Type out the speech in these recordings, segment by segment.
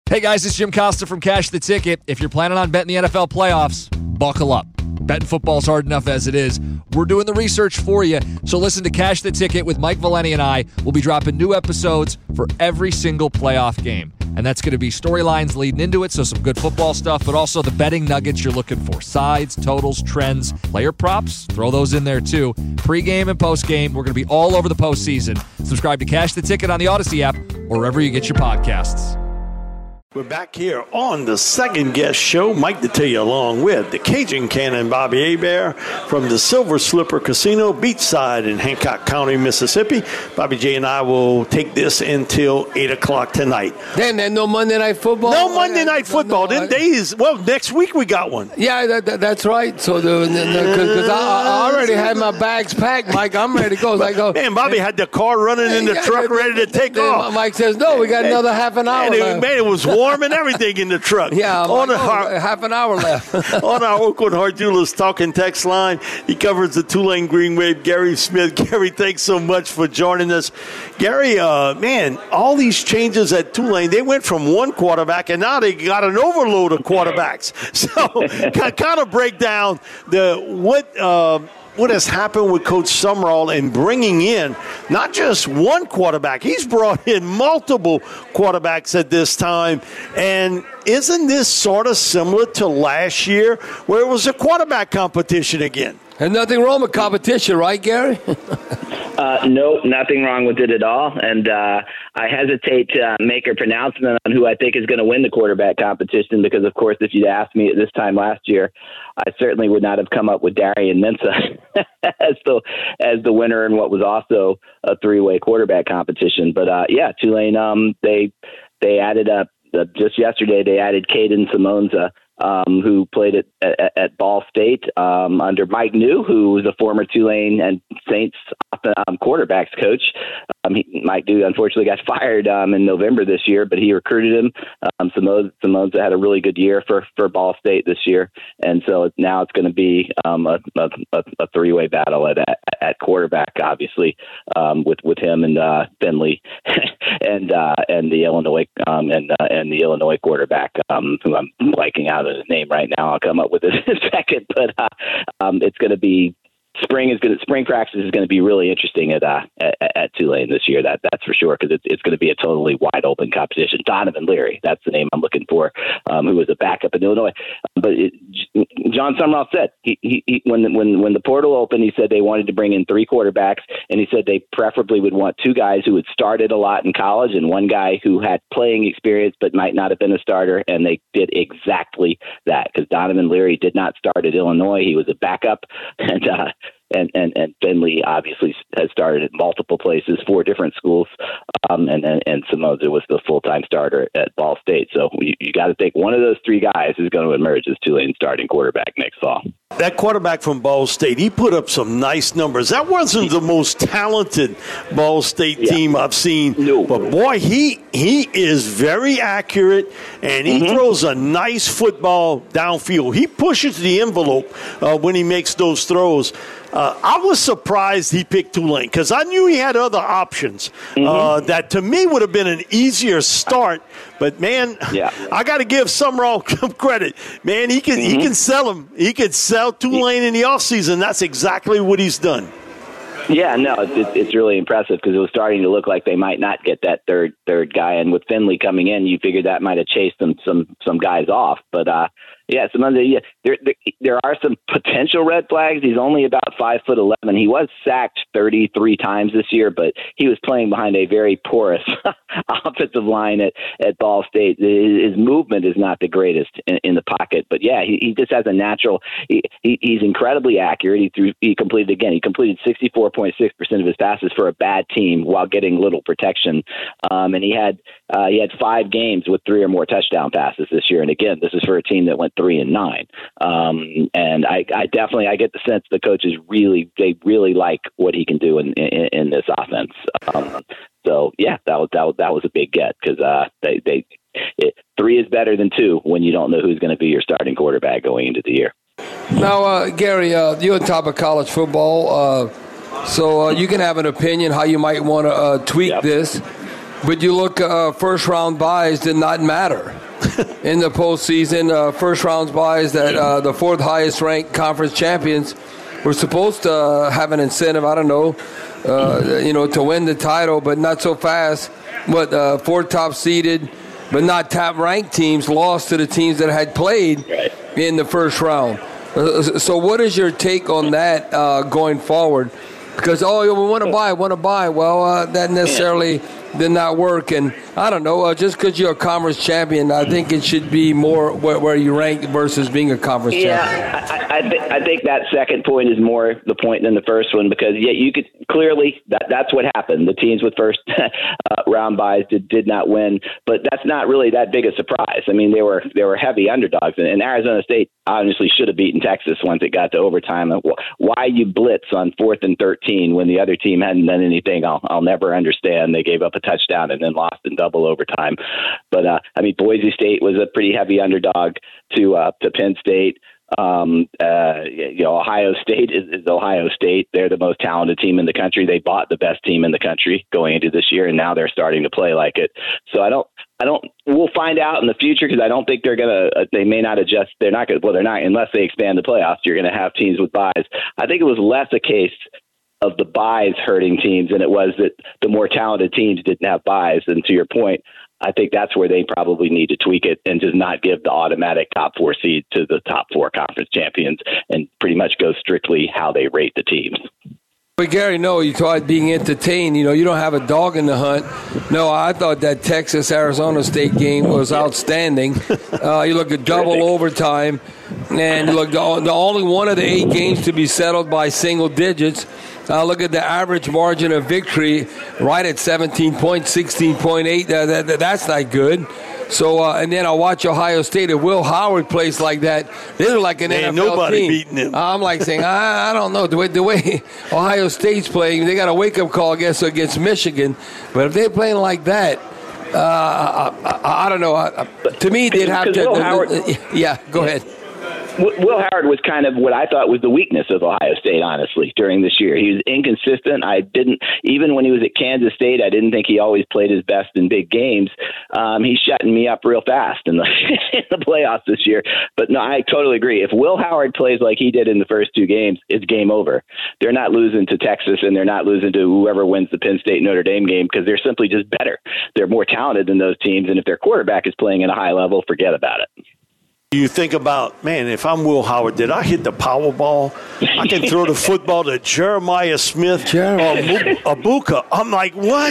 Hey guys, it's Jim Costa from Cash the Ticket. If you're planning on betting the NFL playoffs, buckle up. Betting football's hard enough as it is. We're doing the research for you. So listen to Cash the Ticket with Mike Valeni and I. We'll be dropping new episodes for every single playoff game. And that's going to be storylines leading into it, so some good football stuff, but also the betting nuggets you're looking for. Sides, totals, trends, player props, throw those in there too. Pre-game and post-game, we're going to be all over the postseason. Subscribe to Cash the Ticket on the Odyssey app or wherever you get your podcasts. We're back here on the second guest show. Mike Detillier along with the Cajun Cannon Bobby Hebert from the Silver Slipper Casino, beachside in Hancock County, Mississippi. Bobby J and I will take this until 8 o'clock tonight. Then no Monday Night Football? No Monday Night Football. Them days, well, next week we got one. Yeah, that's right. So because I already had my bags packed, Mike. I'm ready to go. Man, Bobby had the car running in the truck ready to take off. Mike says, no, we got another half an hour left. Man, it was warm and everything in the truck. Yeah, half an hour left. On our Oakwood Heart Jewelers talking text line, he covers the Tulane Green Wave, Gary Smith. Gary, thanks so much for joining us. Gary, man, all these changes at Tulane, they went from one quarterback, and now they got an overload of quarterbacks. So kind of break down what has happened with Coach Sumrall in bringing in not just one quarterback. He's brought in multiple quarterbacks at this time. And isn't this sort of similar to last year where it was a quarterback competition again? And nothing wrong with competition, right, Gary? No, nothing wrong with it at all. And I hesitate to make a pronouncement on who I think is going to win the quarterback competition because, of course, if you'd asked me at this time last year, I certainly would not have come up with Darian Mensah as the winner in what was also a three-way quarterback competition. But, Tulane, they added up just yesterday, they added Caden Simonza, who played at Ball State under Mike New, who was a former Tulane and Saints quarterbacks coach. Mike New unfortunately got fired in November this year, but he recruited him. Simonza had a really good year for Ball State this year, and so now it's going to be a three-way battle at quarterback, obviously, with him and Finley and the Illinois and the Illinois quarterback, who I'm blanking out his name right now. I'll come up with it in a second, but it's going to be spring practice is going to be really interesting at Tulane this year. That's for sure, because it's going to be a totally wide open competition. Donovan Leary, that's the name I'm looking for, who was a backup in Illinois. But John Sumrall said when the portal opened, he said they wanted to bring in three quarterbacks, and he said they preferably would want two guys who had started a lot in college and one guy who had playing experience but might not have been a starter. And they did exactly that, because Donovan Leary did not start at Illinois. He was a backup, and Finley obviously has started at multiple places, 4 different schools, and Simonza was the full-time starter at Ball State. So you got to think one of those three guys is going to emerge as Tulane's starting quarterback next fall. That quarterback from Ball State, he put up some nice numbers. That wasn't the most talented Ball State team I've seen, but boy, he is very accurate, and he throws a nice football downfield. He pushes the envelope when he makes those throws. I was surprised he picked Tulane because I knew he had other options that to me would have been an easier start. But, man, I got to give Sumrall credit. Man, he can sell him. He could sell Tulane in the offseason. That's exactly what he's done. Yeah, no, it's really impressive because it was starting to look like they might not get that third guy. And with Finley coming in, you figured that might have chased some guys off. But, there are some potential red flags. He's only about 5'11". He was sacked 33 times this year, but he was playing behind a very porous offensive line at Ball State. His movement is not the greatest in the pocket, but he just has a natural. He's incredibly accurate. He completed 64.6% of his passes for a bad team while getting little protection. And he had 5 games with 3 or more touchdown passes this year. And again, this is for a team that went 3-9. And I get the sense the coaches really like what he can do in this offense. That was a big get because 3 is better than 2 when you don't know who's going to be your starting quarterback going into the year. Now, Gary, you're on top of college football, so you can have an opinion how you might want to tweak this. But you look, first-round buys did not matter. in the postseason. First round buys that the fourth highest ranked conference champions were supposed to have an incentive. I don't know, to win the title, but not so fast. But four top seeded, but not top ranked teams lost to the teams that had played in the first round. So what is your take on that going forward? Because, we want to buy. Well, that necessarily did not work. And I don't know, just because you're a conference champion, I think it should be more where you rank versus being a conference champion. Yeah, I think that second point is more the point than the first one, because you could clearly that's what happened. The teams with first round buys did not win, but that's not really that big a surprise. I mean, they were heavy underdogs, and Arizona State honestly should have beaten Texas once it got to overtime. Why you blitz on 4th and 13 when the other team hadn't done anything? I'll never understand. They gave up a touchdown and then lost in double overtime. But Boise State was a pretty heavy underdog to Penn State. Ohio State is Ohio State. They're the most talented team in the country. They bought the best team in the country going into this year, and now they're starting to play like it. So we'll find out in the future, because I don't think they may not adjust. They're not unless they expand the playoffs. You're going to have teams with buys. I think it was less a case of the buys hurting teams than it was that the more talented teams didn't have buys. And to your point, I think that's where they probably need to tweak it and just not give the automatic top 4 seed to the top 4 conference champions, and pretty much go strictly how they rate the teams. But Gary, no, you thought being entertained, you don't have a dog in the hunt. No, I thought that Texas-Arizona State game was outstanding. You look at double overtime, and you look the only one of the 8 games to be settled by single digits. Look at the average margin of victory, right at 17 points, 16.8. That's not good. So, and then I watch Ohio State. If Will Howard plays like that, they look like an NFL nobody team. Beating him. I'm like saying, I don't know. The way Ohio State's playing, they got a wake-up call, I guess, against Michigan. But if they're playing like that, I don't know. To me, they'd have to. Howard, go ahead. Will Howard was kind of what I thought was the weakness of Ohio State, honestly, during this year. He was inconsistent. Even when he was at Kansas State, I didn't think he always played his best in big games. He's shutting me up real fast in the playoffs this year. But no, I totally agree. If Will Howard plays like he did in the first 2 games, it's game over. They're not losing to Texas, and they're not losing to whoever wins the Penn State-Notre Dame game, because they're simply just better. They're more talented than those teams, and if their quarterback is playing at a high level, forget about it. You think about, man, if I'm Will Howard, did I hit the Powerball? I can throw the football to Jeremiah Smith or Abuka. I'm like, what?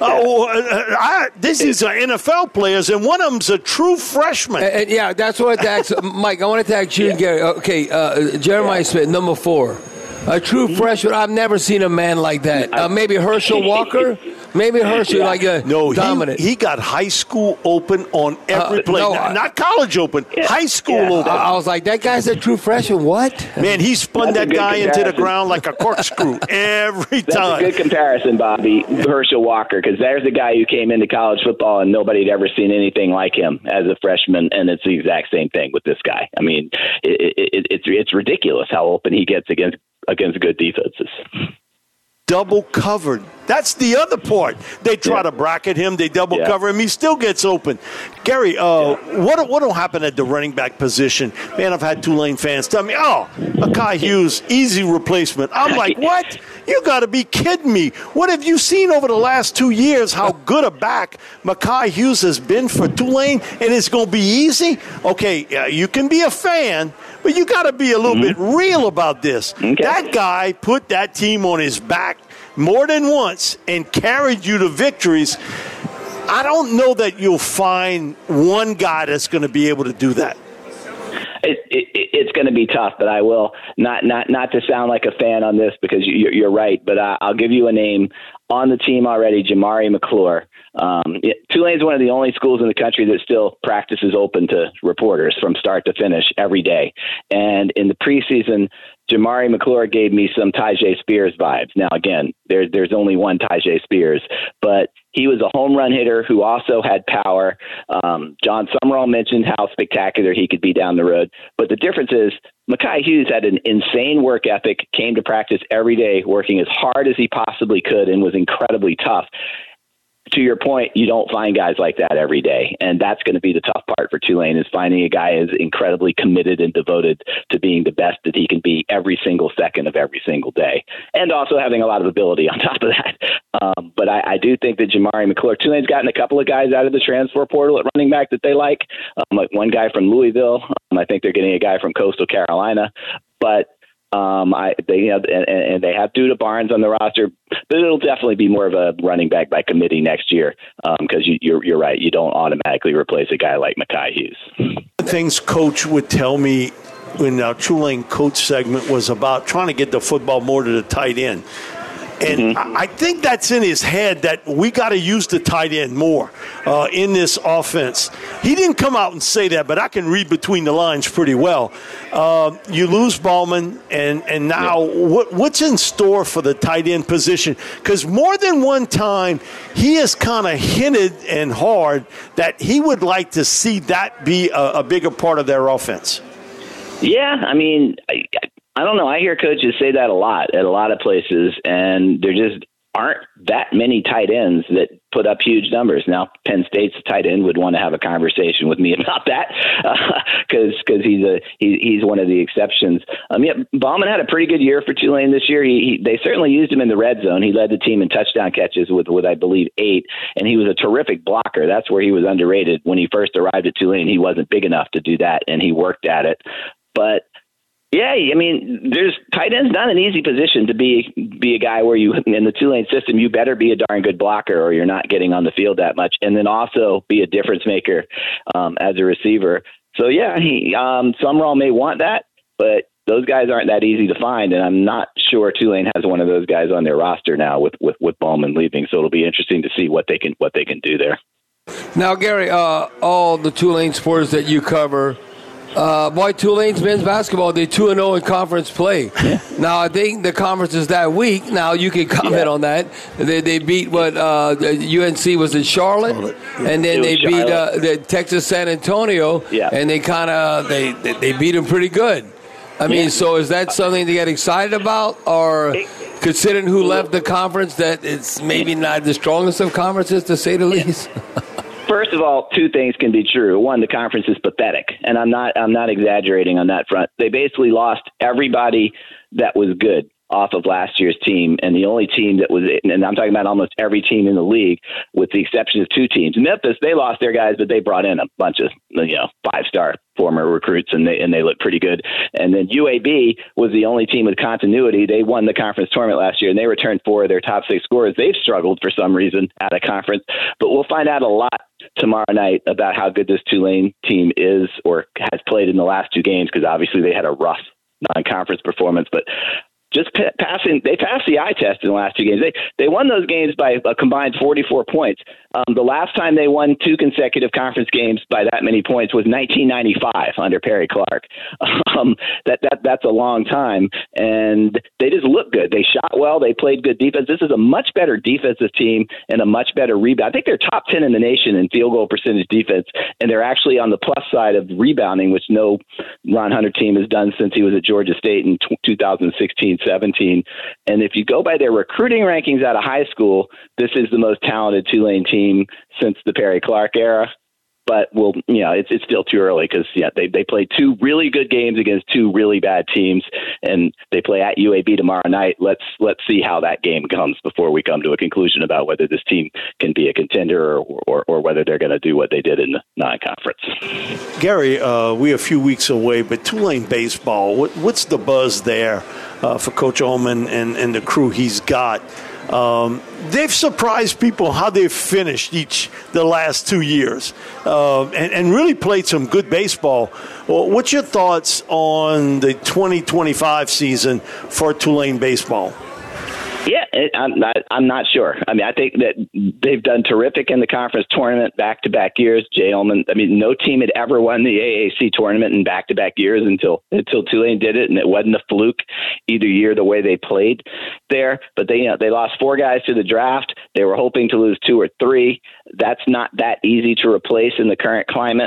This is NFL players, and one of them's a true freshman. That's what I asked. Mike, I wanted to ask you, Gary. Okay, Jeremiah Smith, number 4. A true freshman. I've never seen a man like that. Maybe Herschel Walker? Maybe Herschel dominant. He got high school open on every play. Not college open, high school open. I was like, that guy's a true freshman. What? Man, he spun that guy into the ground like a corkscrew every time. That's a good comparison, Bobby, Herschel Walker, because there's a guy who came into college football and nobody had ever seen anything like him as a freshman, and it's the exact same thing with this guy. I mean, it's ridiculous how open he gets against good defenses. Double covered. That's the other part. They try to bracket him. They double cover him. He still gets open. Gary, what will happen at the running back position? Man, I've had Tulane fans tell me, Mekhi Hughes, easy replation. I'm like, what? You got to be kidding me. What have you seen over the last 2 years, how good a back Mekhi Hughes has been for Tulane, and it's going to be easy? Okay, you can be a fan, but you got to be a little bit real about this. Okay. That guy put that team on his back more than once and carried you to victories. I don't know that you'll find one guy that's going to be able to do that. It's going to be tough, but I will not to sound like a fan on this, because you're right, but I'll give you a name on the team already, Jamari McClure. Tulane's one of the only schools in the country that still practices open to reporters from start to finish every day. And in the preseason, Jamari McClure gave me some Tyjae Spears vibes. Now, again, there's only one Tyjae Spears, but he was a home run hitter who also had power. John Summerall mentioned how spectacular he could be down the road. But the difference is Mekhi Hughes had an insane work ethic, came to practice every day, working as hard as he possibly could, and was incredibly tough. to your point, you don't find guys like that every day. And that's going to be the tough part for Tulane, is finding a guy who's incredibly committed and devoted to being the best that he can be every single second of every single day. And also having a lot of ability on top of that. But I do think that Jamari McClure, Tulane's gotten a couple of guys out of the transfer portal at running back that they like one guy from Louisville. I think they're getting a guy from Coastal Carolina. But they have Duda Barnes on the roster, but it'll definitely be more of a running back by committee next year, because you're right. You don't automatically replace a guy like Mekhi Hughes. Things Coach would tell me in our Tulane coach segment was about trying to get the football more to the tight end. And I think that's in his head, that we got to use the tight end more in this offense. He didn't come out and say that, but I can read between the lines pretty well. You lose Ballman, and now what's in store for the tight end position? Because more than one time, he has kind of hinted and hard that he would like to see that be a bigger part of their offense. Yeah, I mean, I don't know. I hear coaches say that a lot at a lot of places, and there just aren't that many tight ends that put up huge numbers. Now, Penn State's tight end would want to have a conversation with me about that, because he's one of the exceptions. Ballman had a pretty good year for Tulane this year. They certainly used him in the red zone. He led the team in touchdown catches with I believe 8, and he was a terrific blocker. That's where he was underrated. When he first arrived at Tulane, he wasn't big enough to do that, and he worked at it. But yeah, I mean, tight end's not an easy position to be a guy where you, in the Tulane system, you better be a darn good blocker or you're not getting on the field that much, and then also be a difference maker as a receiver. So yeah, Summerall may want that, but those guys aren't that easy to find, and I'm not sure Tulane has one of those guys on their roster now with Ballman leaving. So it'll be interesting to see what they can do there. Now, Gary, all the Tulane sports that you cover. Tulane's men's basketball, they're 2-0 in conference play. Yeah. Now, I think the conference is that weak. Now, you can comment on that. They beat UNC was in Charlotte, and then they beat the Texas San Antonio, and they beat them pretty good. I mean, so is that something to get excited about, or considering who left the conference, that it's maybe not the strongest of conferences, to say the least? First of all, two things can be true. One, the conference is pathetic, and I'm not exaggerating on that front. They basically lost everybody that was good off of last year's team, and the only team that was, and I'm talking about almost every team in the league, with the exception of 2 teams. Memphis, they lost their guys, but they brought in a bunch of 5-star former recruits, and they look pretty good. And then UAB was the only team with continuity. They won the conference tournament last year, and they returned 4 of their top 6 scorers. They've struggled for some reason at a conference, but we'll find out a lot tomorrow night about how good this Tulane team is or has played in the last 2 games, because obviously they had a rough non-conference performance, but just they passed the eye test in the last 2 games. They won those games by a combined 44 points. The last time they won 2 consecutive conference games by that many points was 1995 under Perry Clark. That's a long time, and they just look good. They shot well. They played good defense. This is a much better defensive team and a much better rebound. I think they're top 10 in the nation in field goal percentage defense, and they're actually on the plus side of rebounding, which no Ron Hunter team has done since he was at Georgia State in 2016-17. And if you go by their recruiting rankings out of high school, this is the most talented Tulane team since the Perry Clark era. But it's still too early, because they played 2 really good games against 2 really bad teams, and they play at UAB tomorrow night. Let's see how that game comes before we come to a conclusion about whether this team can be a contender or whether they're going to do what they did in the non-conference. Gary, we're a few weeks away, but Tulane baseball, what's the buzz there for Coach Ullman and the crew he's got? They've surprised people how they've finished the last 2 years and really played some good baseball. Well, what's your thoughts on the 2025 season for Tulane baseball? Yeah, I'm not sure. I mean, I think that they've done terrific in the conference tournament back-to-back years. Jay Ullman, I mean, no team had ever won the AAC tournament in back-to-back years until Tulane did it, and it wasn't a fluke either year the way they played there. But they lost 4 guys to the draft. They were hoping to lose 2 or 3. That's not that easy to replace in the current climate.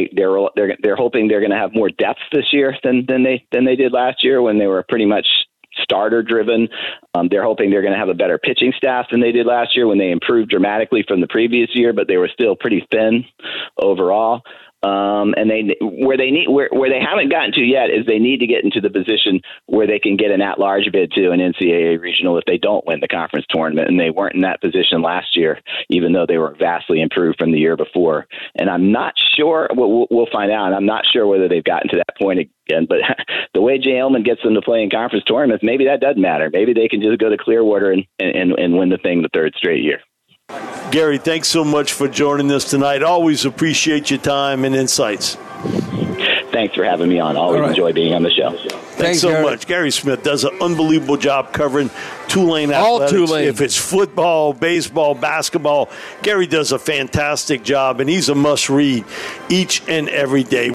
They're hoping they're going to have more depth this year than they did last year, when they were pretty much starter-driven. They're hoping they're going to have a better pitching staff than they did last year when they improved dramatically from the previous year, but they were still pretty thin overall. And where they haven't gotten to yet is they need to get into the position where they can get an at-large bid to an NCAA regional if they don't win the conference tournament, and they weren't in that position last year, even though they were vastly improved from the year before. And I'm not sure, we'll find out, I'm not sure whether they've gotten to that point again, but the way Jay Elman gets them to play in conference tournaments, maybe that doesn't matter. Maybe they can just go to Clearwater and win the thing the third straight year. Gary, thanks so much for joining us tonight. Always appreciate your time and insights. Thanks for having me on. Always enjoy being on the show. Thanks so much. Gary Smith does an unbelievable job covering Tulane athletics. All Tulane. If it's football, baseball, basketball, Gary does a fantastic job, and he's a must-read each and every day.